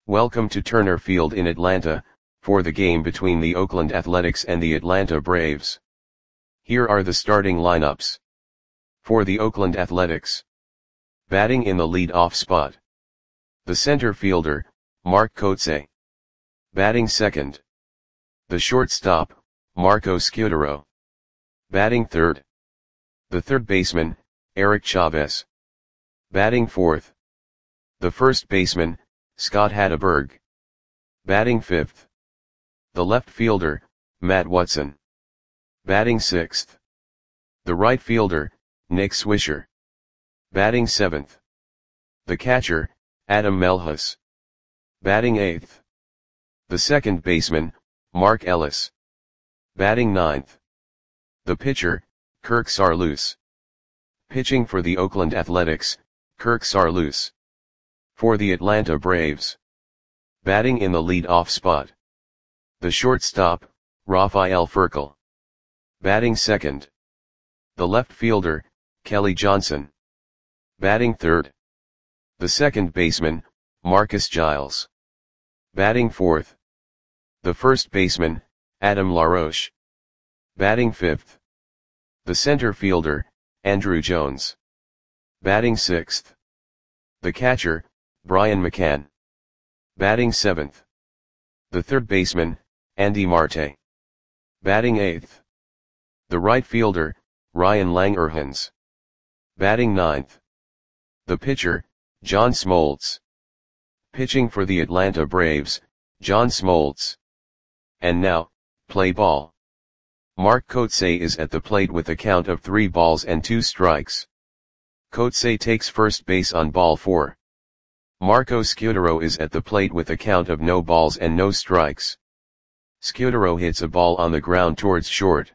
Welcome to Turner Field in Atlanta, for the game between the Oakland Athletics and the Atlanta Braves. Here are the starting lineups. For the Oakland Athletics. Batting in the lead-off spot. The center fielder, Mark Kotsay. Batting second. The shortstop, Marco Scutaro. Batting third. The third baseman, Eric Chavez. Batting fourth. The first baseman, Scott Hatteberg. Batting fifth. The left fielder, Matt Watson. Batting sixth. The right fielder, Nick Swisher. Batting seventh. The catcher, Adam Melhus. Batting eighth. The second baseman, Mark Ellis. Batting ninth. The pitcher, Kirk Saarloos. Pitching for the Oakland Athletics, Kirk Saarloos. For the Atlanta Braves. Batting in the lead-off spot. The shortstop, Rafael Furcal. Batting second. The left fielder, Kelly Johnson. Batting third. The second baseman, Marcus Giles. Batting fourth. The first baseman, Adam LaRoche. Batting fifth. The center fielder, Andruw Jones. Batting sixth. The catcher, Brian McCann. Batting seventh. The third baseman, Andy Marte. Batting eighth. The right fielder, Ryan Langerhans. Batting ninth. The pitcher, John Smoltz. Pitching for the Atlanta Braves, John Smoltz. And now, play ball. Mark Kotsay is at the plate with a count of 3 balls and 2 strikes. Kotsay takes first base on ball 4. Marco Scutaro is at the plate with a count of no balls and no strikes. Scutaro hits a ball on the ground towards short.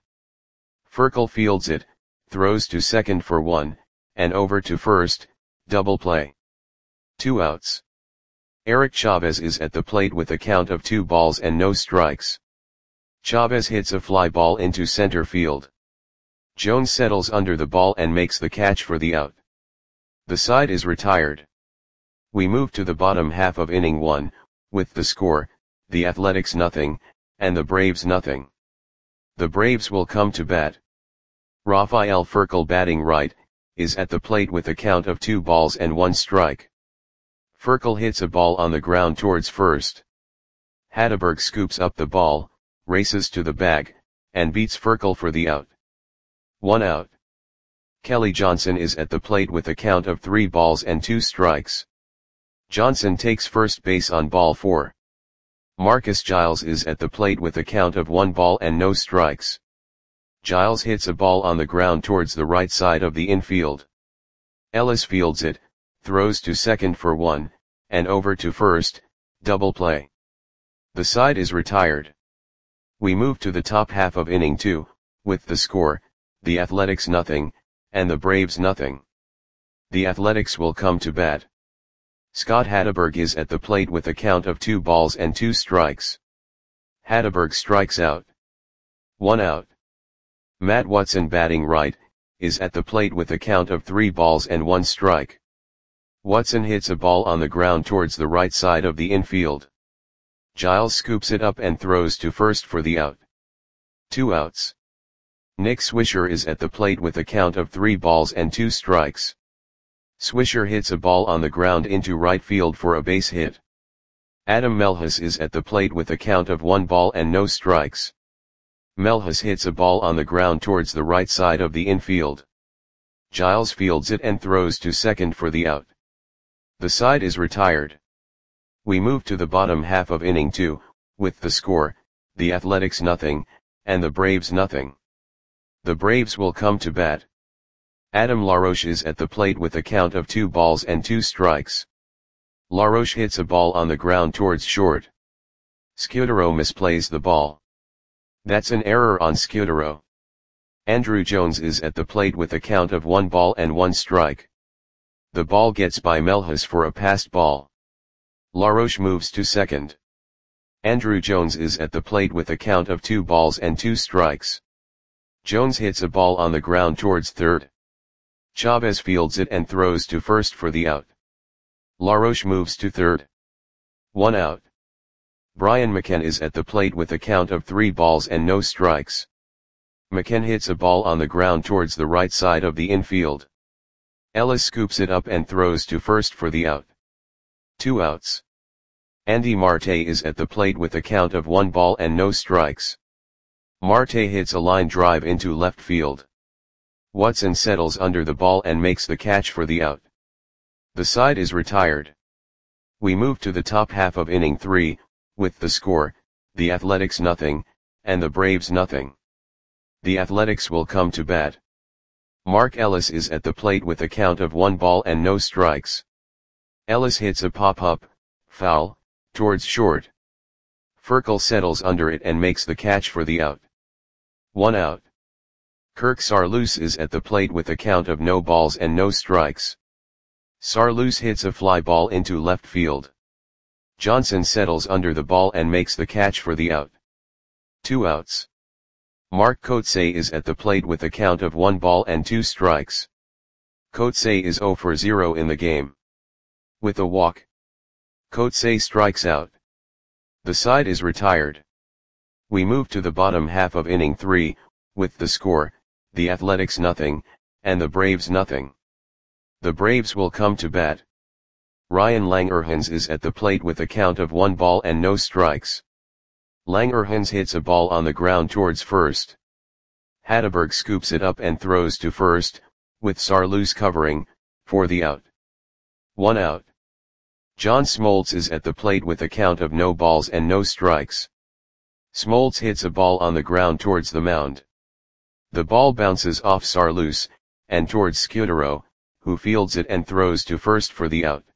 Furcal fields it, throws to second for 1, and over to first, double play. 2 outs. Eric Chavez is at the plate with a count of 2 balls and no strikes. Chavez hits a fly ball into center field. Jones settles under the ball and makes the catch for the out. The side is retired. We move to the bottom half of inning 1, with the score, the Athletics nothing, and the Braves nothing. The Braves will come to bat. Rafael Furcal, batting right, is at the plate with a count of 2 balls and 1 strike. Furcal hits a ball on the ground towards first. Hatteberg scoops up the ball, races to the bag, and beats Furcal for the out. 1 out. Kelly Johnson is at the plate with a count of 3 balls and 2 strikes. Johnson takes first base on ball 4. Marcus Giles is at the plate with a count of 1 ball and no strikes. Giles hits a ball on the ground towards the right side of the infield. Ellis fields it, throws to second for 1, and over to first, double play. The side is retired. We move to the top half of inning 2, with the score, the Athletics nothing, and the Braves nothing. The Athletics will come to bat. Scott Hatteberg is at the plate with a count of 2 balls and 2 strikes. Hatteberg strikes out. 1 out. Matt Watson, batting right, is at the plate with a count of 3 balls and 1 strike. Watson hits a ball on the ground towards the right side of the infield. Giles scoops it up and throws to first for the out. 2 outs. Nick Swisher is at the plate with a count of 3 balls and 2 strikes. Swisher hits a ball on the ground into right field for a base hit. Adam Melhus is at the plate with a count of 1 ball and no strikes. Melhus hits a ball on the ground towards the right side of the infield. Giles fields it and throws to second for the out. The side is retired. We move to the bottom half of inning 2, with the score, the Athletics nothing, and the Braves nothing. The Braves will come to bat. Adam LaRoche is at the plate with a count of 2 balls and 2 strikes. LaRoche hits a ball on the ground towards short. Scutaro misplays the ball. That's an error on Scutaro. Andruw Jones is at the plate with a count of 1 ball and 1 strike. The ball gets by Melhus for a passed ball. LaRoche moves to second. Andruw Jones is at the plate with a count of 2 balls and 2 strikes. Jones hits a ball on the ground towards third. Chavez fields it and throws to first for the out. LaRoche moves to third. 1 out. Brian McKenna is at the plate with a count of 3 balls and no strikes. McKenna hits a ball on the ground towards the right side of the infield. Ellis scoops it up and throws to first for the out. 2 outs. Andy Marte is at the plate with a count of 1 ball and no strikes. Marte hits a line drive into left field. Watson settles under the ball and makes the catch for the out. The side is retired. We move to the top half of inning 3, with the score, the Athletics nothing, and the Braves nothing. The Athletics will come to bat. Mark Ellis is at the plate with a count of 1 ball and no strikes. Ellis hits a pop-up, foul, towards short. Furkel settles under it and makes the catch for the out. 1 out. Kirk Saarloos is at the plate with a count of no balls and no strikes. Saarloos hits a fly ball into left field. Johnson settles under the ball and makes the catch for the out. 2 outs. Mark Kotsay is at the plate with a count of 1 ball and 2 strikes. Kotsay is 0 for 0 in the game. With a walk, Kotsay strikes out. The side is retired. We move to the bottom half of inning 3, with the score, the Athletics nothing, and the Braves nothing. The Braves will come to bat. Ryan Langerhans is at the plate with a count of 1 ball and no strikes. Langerhans hits a ball on the ground towards first. Hatteberg scoops it up and throws to first, with Saarloos covering, for the out. 1 out. John Smoltz is at the plate with a count of no balls and no strikes. Smoltz hits a ball on the ground towards the mound. The ball bounces off Saarloos, and towards Scutaro, who fields it and throws to first for the out.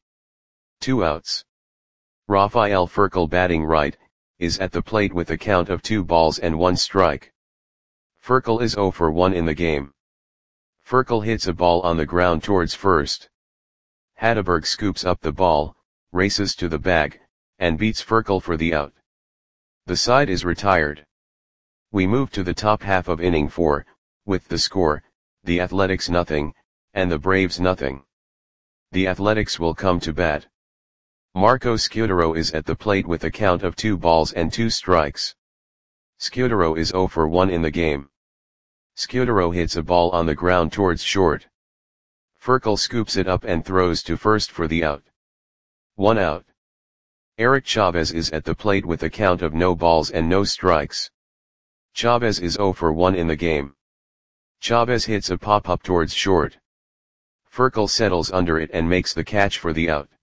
2 outs. Rafael Furkel batting right, is at the plate with a count of 2 balls and 1 strike. Furkel is 0 for 1 in the game. Furkel hits a ball on the ground towards first. Hatteberg scoops up the ball, races to the bag, and beats Furkel for the out. The side is retired. We move to the top half of inning 4, with the score, the Athletics nothing, and the Braves nothing. The Athletics will come to bat. Marco Scutaro is at the plate with a count of 2 balls and 2 strikes. Scutaro is 0 for 1 in the game. Scutaro hits a ball on the ground towards short. Furkel scoops it up and throws to first for the out. 1 out. Eric Chavez is at the plate with a count of no balls and no strikes. Chavez is 0 for 1 in the game. Chavez hits a pop-up towards short. Furkel settles under it and makes the catch for the out.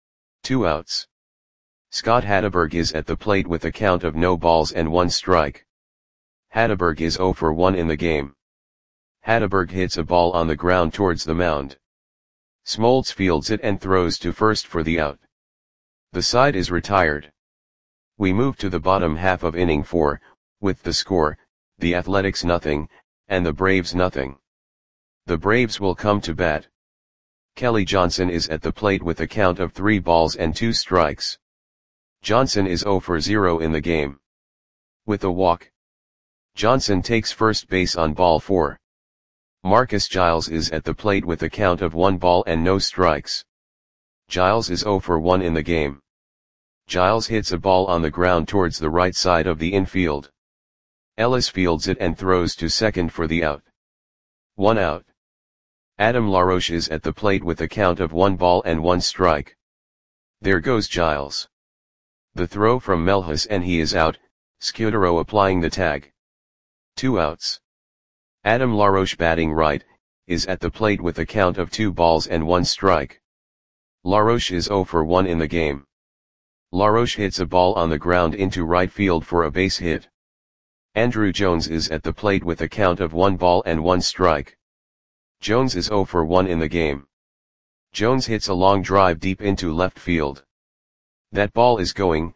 2 outs. Scott Hatteberg is at the plate with a count of no balls and 1 strike. Hatteberg is 0 for 1 in the game. Hatteberg hits a ball on the ground towards the mound. Smoltz fields it and throws to first for the out. The side is retired. We move to the bottom half of inning 4, with the score, the Athletics nothing, and the Braves nothing. The Braves will come to bat. Kelly Johnson is at the plate with a count of 3 balls and 2 strikes. Johnson is 0 for 0 in the game. With a walk, Johnson takes first base on ball 4. Marcus Giles is at the plate with a count of 1 ball and no strikes. Giles is 0 for 1 in the game. Giles hits a ball on the ground towards the right side of the infield. Ellis fields it and throws to second for the out. 1 out. Adam LaRoche is at the plate with a count of 1 ball and 1 strike. There goes Giles. The throw from Melhus and he is out, Scutaro applying the tag. 2 outs. Adam LaRoche batting right, is at the plate with a count of 2 balls and 1 strike. LaRoche is 0 for 1 in the game. LaRoche hits a ball on the ground into right field for a base hit. Andrew Jones is at the plate with a count of 1 ball and 1 strike. Jones is 0 for 1 in the game. Jones hits a long drive deep into left field. That ball is gone.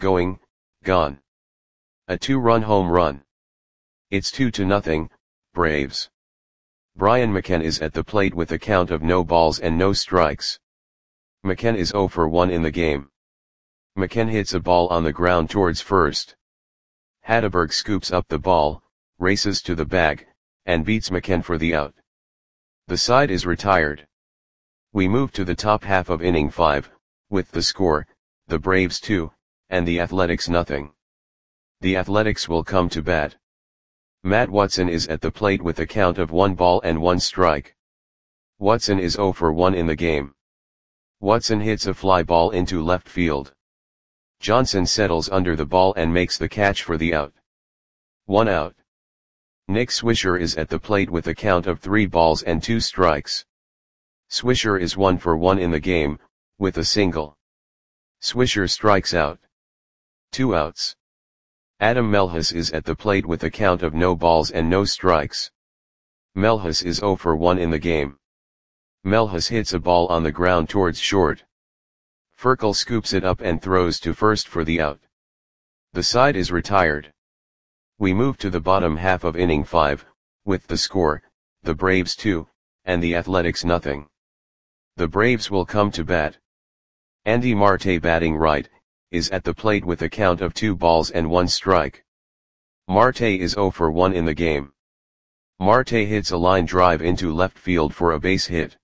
A 2-run home run. It's 2-0, Braves. Brian McKenna is at the plate with a count of no balls and no strikes. McKenna is 0 for 1 in the game. McKenna hits a ball on the ground towards first. Hatteberg scoops up the ball, races to the bag, and beats McKenna for the out. The side is retired. We move to the top half of inning 5, with the score, the Braves 2, and the Athletics nothing. The Athletics will come to bat. Matt Watson is at the plate with a count of 1 ball and 1 strike. Watson is 0 for 1 in the game. Watson hits a fly ball into left field. Johnson settles under the ball and makes the catch for the out. 1 out. Nick Swisher is at the plate with a count of 3 balls and 2 strikes. Swisher is 1 for 1 in the game, with a single. Swisher strikes out. 2 outs. Adam Melhus is at the plate with a count of no balls and no strikes. Melhus is 0 for 1 in the game. Melhus hits a ball on the ground towards short. Furkel scoops it up and throws to first for the out. The side is retired. We move to the bottom half of inning 5, with the score, the Braves 2, and the Athletics nothing. The Braves will come to bat. Andy Marte, batting right, is at the plate with a count of 2 balls and 1 strike. Marte is 0 for 1 in the game. Marte hits a line drive into left field for a base hit.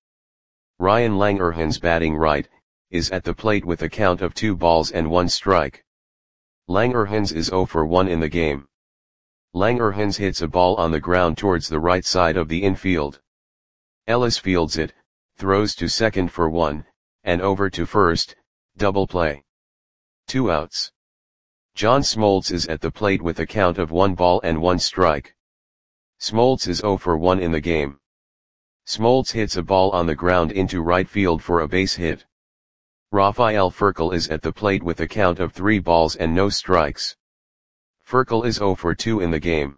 Ryan Langerhans, batting right, is at the plate with a count of 2 balls and 1 strike. Langerhans is 0 for 1 in the game. Langerhans hits a ball on the ground towards the right side of the infield. Ellis fields it, throws to second for 1, and over to first, double play. 2 outs. John Smoltz is at the plate with a count of 1 ball and 1 strike. Smoltz is 0 for 1 in the game. Smoltz hits a ball on the ground into right field for a base hit. Rafael Furkel is at the plate with a count of 3 balls and no strikes. Furkel is 0 for 2 in the game.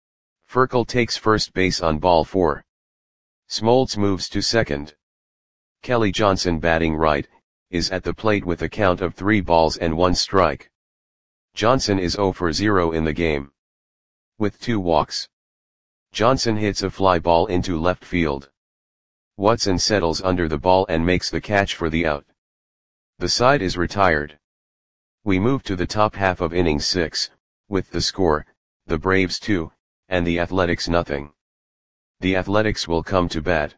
Furkel takes first base on ball 4. Smoltz moves to second. Kelly Johnson, batting right, is at the plate with a count of 3 balls and 1 strike. Johnson is 0 for 0 in the game. With 2 walks. Johnson hits a fly ball into left field. Watson settles under the ball and makes the catch for the out. The side is retired. We move to the top half of inning 6, with the score, the Braves 2, and the Athletics nothing. The Athletics will come to bat.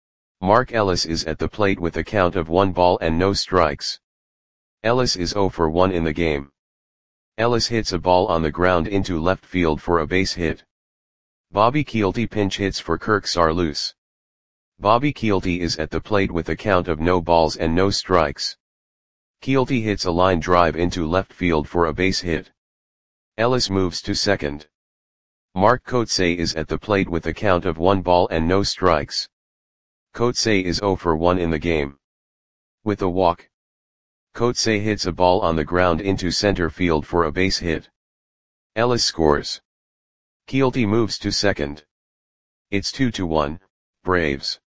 Mark Ellis is at the plate with a count of 1 ball and no strikes. Ellis is 0 for 1 in the game. Ellis hits a ball on the ground into left field for a base hit. Bobby Kielty pinch hits for Kirk Saarloos. Bobby Kielty is at the plate with a count of no balls and no strikes. Kielty hits a line drive into left field for a base hit. Ellis moves to second. Mark Kotsay is at the plate with a count of 1 ball and no strikes. Kotsay is 0 for 1 in the game. With a walk. Kotsay hits a ball on the ground into center field for a base hit. Ellis scores. Kielty moves to second. It's 2-1, Braves.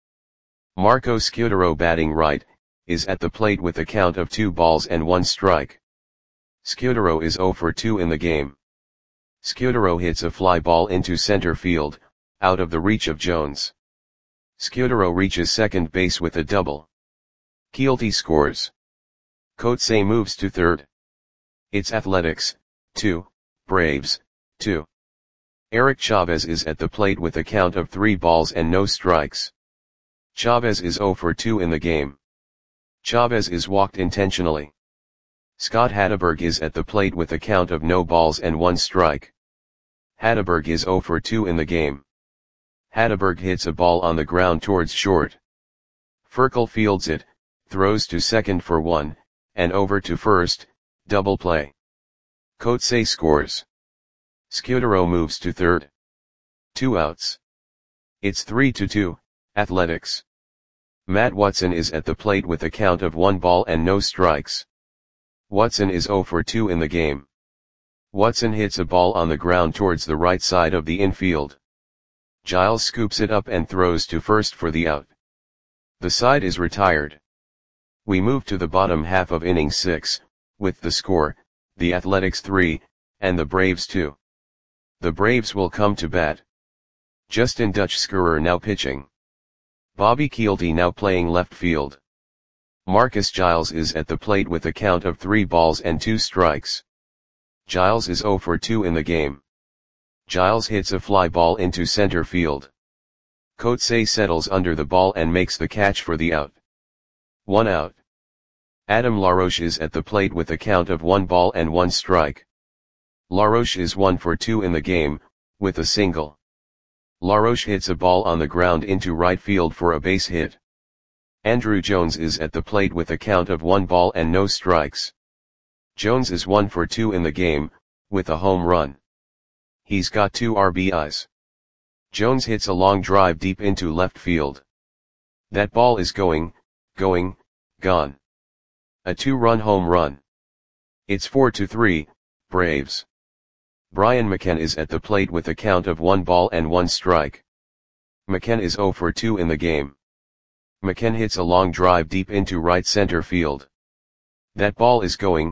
Marco Scudero, batting right, is at the plate with a count of 2 balls and 1 strike. Scudero is 0 for 2 in the game. Scudero hits a fly ball into center field, out of the reach of Jones. Scudero reaches second base with a double. Kielty scores. Kotsay moves to third. It's Athletics 2, Braves 2. Eric Chavez is at the plate with a count of 3 balls and no strikes. Chavez is 0 for 2 in the game. Chavez is walked intentionally. Scott Hatteberg is at the plate with a count of no balls and 1 strike. Hatteberg is 0 for 2 in the game. Hatteberg hits a ball on the ground towards short. Furkel fields it, throws to second for 1, and over to first, double play. Kotsay scores. Scudero moves to third. 2 outs. It's 3-2, Athletics. Matt Watson is at the plate with a count of 1 ball and no strikes. Watson is 0 for 2 in the game. Watson hits a ball on the ground towards the right side of the infield. Giles scoops it up and throws to first for the out. The side is retired. We move to the bottom half of inning 6, with the score, the Athletics 3, and the Braves 2. The Braves will come to bat. Justin Dutch Schurer now pitching. Bobby Kielty now playing left field. Marcus Giles is at the plate with a count of 3 balls and 2 strikes. Giles is 0 for 2 in the game. Giles hits a fly ball into center field. Kotsay settles under the ball and makes the catch for the out. 1 out. Adam LaRoche is at the plate with a count of 1 ball and 1 strike. LaRoche is 1 for 2 in the game, with a single. LaRoche hits a ball on the ground into right field for a base hit. Andruw Jones is at the plate with a count of 1 ball and no strikes. Jones is 1 for 2 in the game, with a home run. He's got 2 RBIs. Jones hits a long drive deep into left field. That ball is going, gone. A 2-run home run. It's 4-3, Braves. Brian McCann is at the plate with a count of 1 ball and 1 strike. McCann is 0 for 2 in the game. McCann hits a long drive deep into right center field. That ball is going,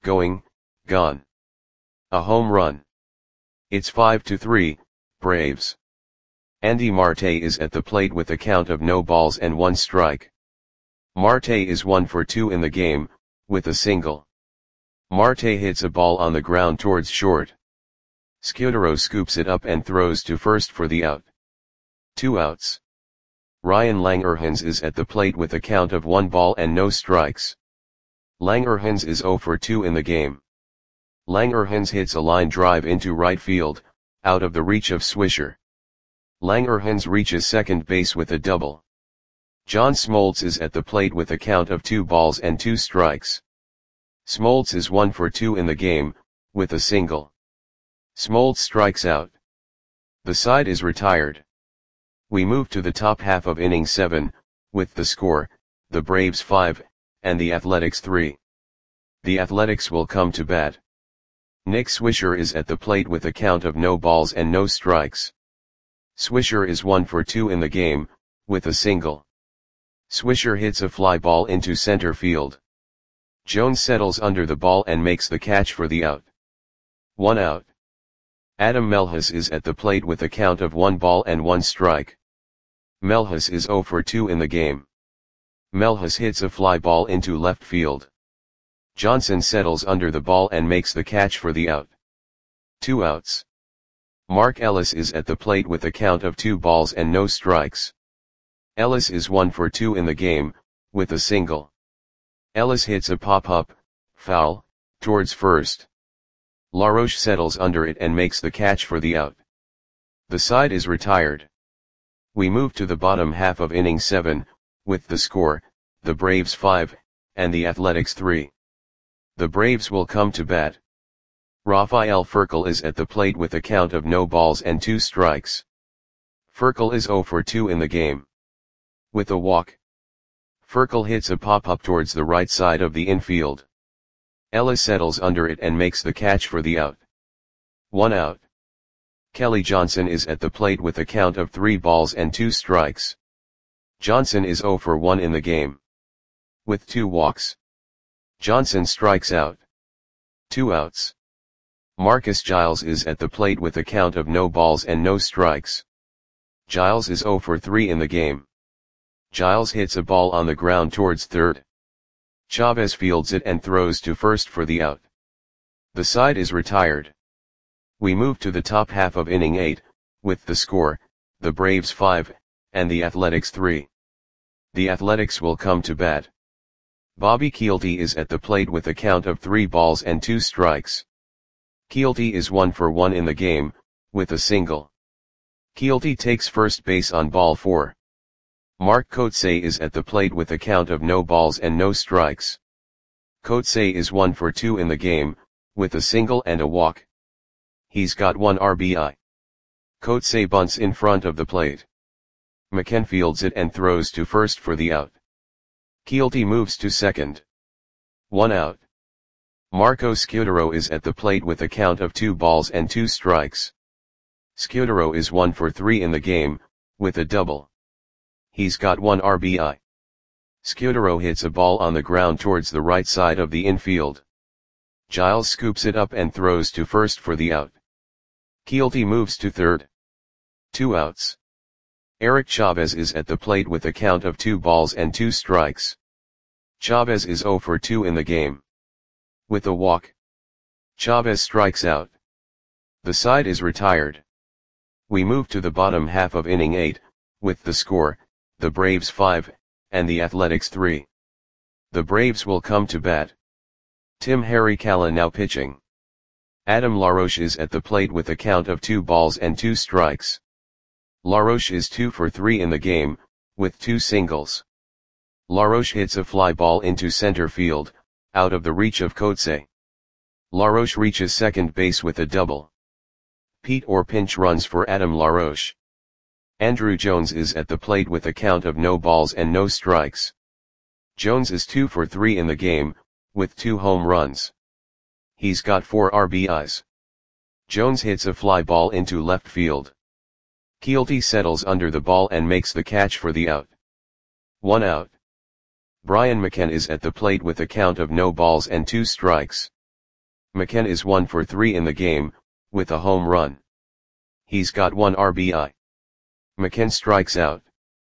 gone. A home run. It's 5-3, Braves. Andy Marte is at the plate with a count of no balls and 1 strike. Marte is 1 for 2 in the game, with a single. Marte hits a ball on the ground towards short. Scudero scoops it up and throws to first for the out. 2 outs. Ryan Langerhans is at the plate with a count of 1 ball and no strikes. Langerhans is 0 for 2 in the game. Langerhans hits a line drive into right field, out of the reach of Swisher. Langerhans reaches second base with a double. John Smoltz is at the plate with a count of 2 balls and 2 strikes. Smoltz is 1 for 2 in the game, with a single. Smoltz strikes out. The side is retired. We move to the top half of inning 7, with the score, the Braves 5, and the Athletics 3. The Athletics will come to bat. Nick Swisher is at the plate with a count of no balls and no strikes. Swisher is 1 for 2 in the game, with a single. Swisher hits a fly ball into center field. Jones settles under the ball and makes the catch for the out. 1 out. Adam Melhus is at the plate with a count of 1 ball and 1 strike. Melhus is 0 for 2 in the game. Melhus hits a fly ball into left field. Johnson settles under the ball and makes the catch for the out. 2 outs. Mark Ellis is at the plate with a count of 2 balls and no strikes. Ellis is 1 for 2 in the game, with a single. Ellis hits a pop-up, foul, towards first. LaRoche settles under it and makes the catch for the out. The side is retired. We move to the bottom half of inning 7, with the score, the Braves 5, and the Athletics 3. The Braves will come to bat. Rafael Furcal is at the plate with a count of no balls and 2 strikes. Furcal is 0 for 2 in the game. With a walk. Furcal hits a pop-up towards the right side of the infield. Ellis settles under it and makes the catch for the out. 1 out. Kelly Johnson is at the plate with a count of 3 balls and 2 strikes. Johnson is 0 for 1 in the game. With 2 walks. Johnson strikes out. 2 outs. Marcus Giles is at the plate with a count of no balls and no strikes. Giles is 0 for 3 in the game. Giles hits a ball on the ground towards third. Chavez fields it and throws to first for the out. The side is retired. We move to the top half of inning 8, with the score, the Braves 5, and the Athletics 3. The Athletics will come to bat. Bobby Kielty is at the plate with a count of 3 balls and 2 strikes. Kielty is 1 for 1 in the game, with a single. Kielty takes first base on ball 4. Mark Kotsay is at the plate with a count of no balls and no strikes. Kotsay is 1 for 2 in the game, with a single and a walk. He's got 1 RBI. Kotsay bunts in front of the plate. McCann fields it and throws to first for the out. Kielty moves to second. 1 out. Marco Scudero is at the plate with a count of 2 balls and 2 strikes. Scudero is 1 for 3 in the game, with a double. He's got 1 RBI. Scudero hits a ball on the ground towards the right side of the infield. Giles scoops it up and throws to first for the out. Kielty moves to third. 2 outs. Eric Chavez is at the plate with a count of 2 balls and 2 strikes. Chavez is 0 for 2 in the game. With a walk. Chavez strikes out. The side is retired. We move to the bottom half of inning 8, with the score, the Braves 5, and the Athletics 3. The Braves will come to bat. Tim Harry Calla now pitching. Adam LaRoche is at the plate with a count of 2 balls and 2 strikes. LaRoche is 2 for 3 in the game, with 2 singles. LaRoche hits a fly ball into center field, out of the reach of Coetzee. LaRoche reaches second base with a double. Pete Orr pinch runs for Adam LaRoche. Andruw Jones is at the plate with a count of no balls and no strikes. Jones is 2 for 3 in the game, with 2 home runs. He's got 4 RBIs. Jones hits a fly ball into left field. Keelty settles under the ball and makes the catch for the out. 1 out. Brian McCann is at the plate with a count of no balls and 2 strikes. McCann is 1 for 3 in the game, with a home run. He's got 1 RBI. McCann strikes out.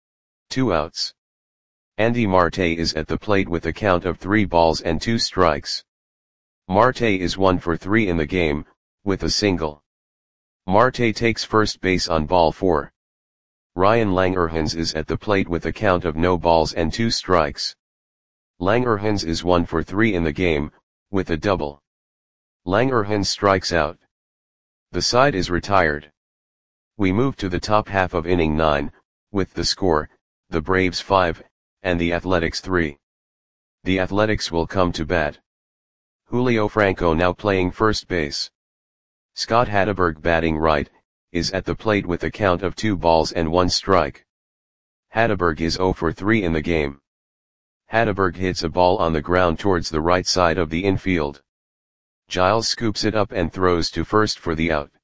2 outs. Andy Marte is at the plate with a count of 3 balls and 2 strikes. Marte is 1 for 3 in the game, with a single. Marte takes first base on ball 4. Ryan Langerhans is at the plate with a count of no balls and 2 strikes. Langerhans is 1 for 3 in the game, with a double. Langerhans strikes out. The side is retired. We move to the top half of inning 9, with the score, the Braves 5, and the Athletics 3. The Athletics will come to bat. Julio Franco now playing first base. Scott Hatteberg batting right, is at the plate with a count of 2 balls and 1 strike. Hatteberg is 0 for 3 in the game. Hatteberg hits a ball on the ground towards the right side of the infield. Giles scoops it up and throws to first for the out.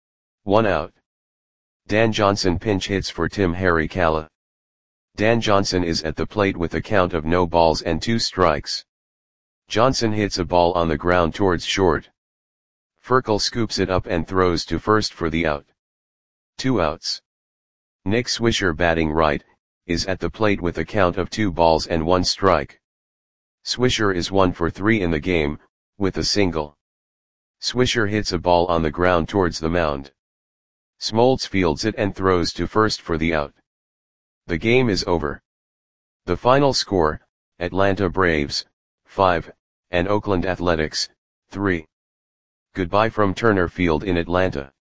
1 out. Dan Johnson pinch hits for Tim Harry Calla. Dan Johnson is at the plate with a count of no balls and 2 strikes. Johnson hits a ball on the ground towards short. Furkel scoops it up and throws to first for the out. 2 outs. Nick Swisher batting right, is at the plate with a count of 2 balls and 1 strike. Swisher is 1 for 3 in the game, with a single. Swisher hits a ball on the ground towards the mound. Smoltz fields it and throws to first for the out. The game is over. The final score, Atlanta Braves, 5, and Oakland Athletics, 3. Goodbye from Turner Field in Atlanta.